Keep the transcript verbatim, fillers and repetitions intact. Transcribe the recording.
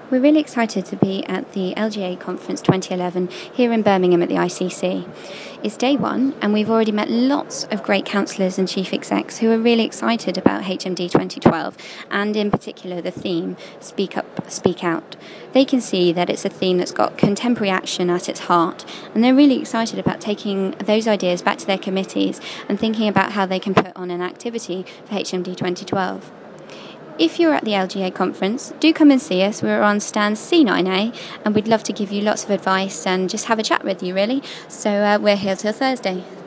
We're really excited to be at the L G A Conference twenty eleven here in Birmingham at the I C C. It's day one and we've already met lots of great councillors and chief execs who are really excited about H M D twenty twelve and in particular the theme, Speak Up, Speak Out. They can see that it's a theme that's got contemporary action at its heart and they're really excited about taking those ideas back to their committees and thinking about how they can put on an activity for H M D twenty twelve. If you're at the L G A conference, do come and see us. We're on stand C nine A and we'd love to give you lots of advice and just have a chat with you, really. So uh, we're here till Thursday.